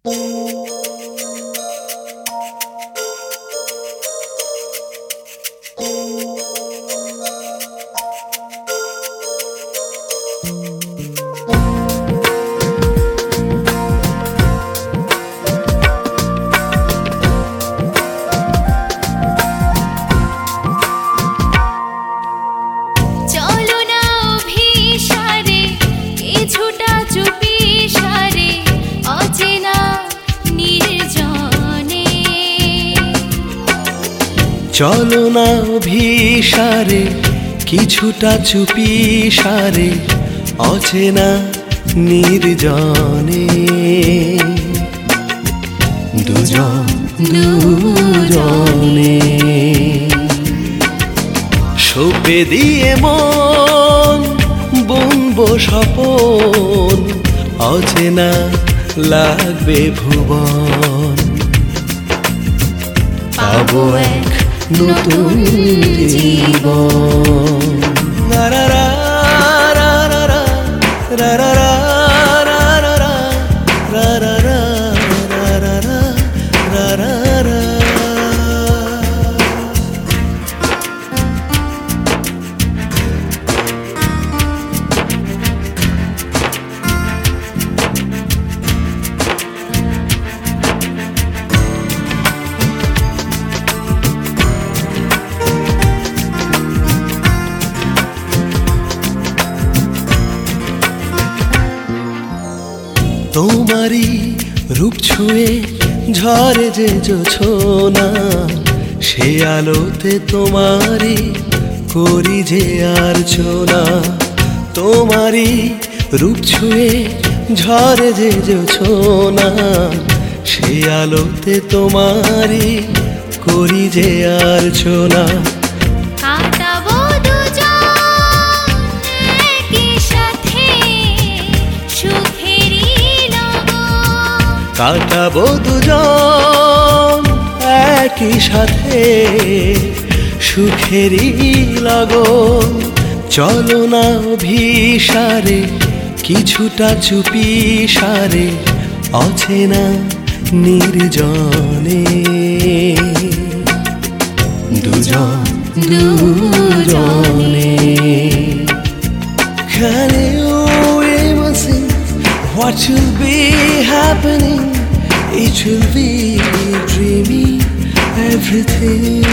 চলো না অভিসারে কিছুটা চুপি সারে অচেনা নির্জনে দুজনে সঁপে দিয়ে মন বুনবো স্বপন অচেনা লাগবে ভুবন পাবো এক নতুন জীবন রা রা রা রা রা রা রা রা তোমারি রূপ ছুঁয়ে ঝরে যে জোছনা সে আলোতে তোমারি করি যে আর্চনা তোমারি রূপ ছুঁয়ে ঝরে যে জোছনা সে আলোতে তোমারি করি যে আর্চনা কাটাবো দুজন একই সাথে সুখেরই লগন চলো না অভিসারে কিছুটা চুপি সারে অচেনা নির্জনে দুজনে Can you imagine what will be happening? It will be dreamy everything.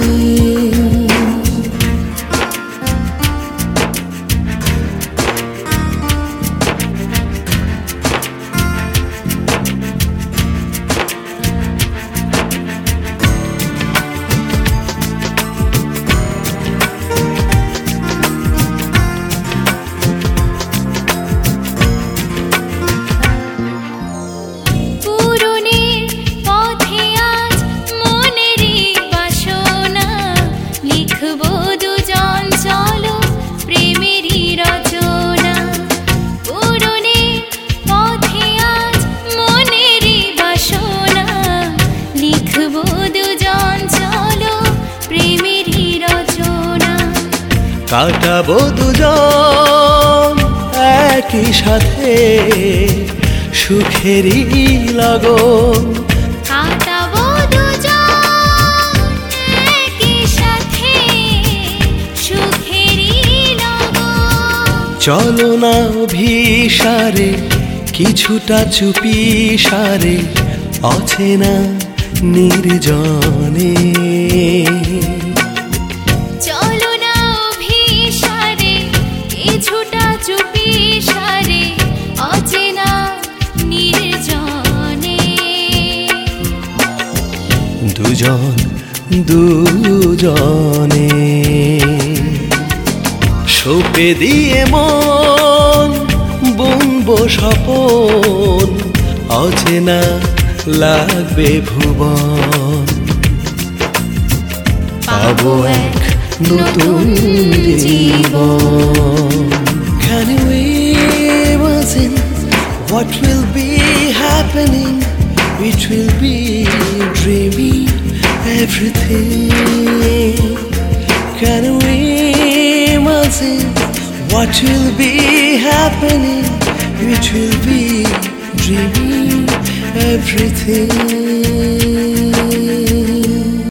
কাটাবো দুজন একই সাথে সুখেরই লগন কাটাবো দুজন একই সাথে সুখেরই লগন চলো না অভিসারে কিছুটা চুপি সারে অচেনা নির্জনে দুজনে সঁপে দিয়ে মন বুনবো স্বপন অচেনা লাগবে ভুবন পাবো এক নতুন জীবন Can you imagine what will be happening? It will be dreamy everything. Can we imagine what will be happening? It will be dreamy everything.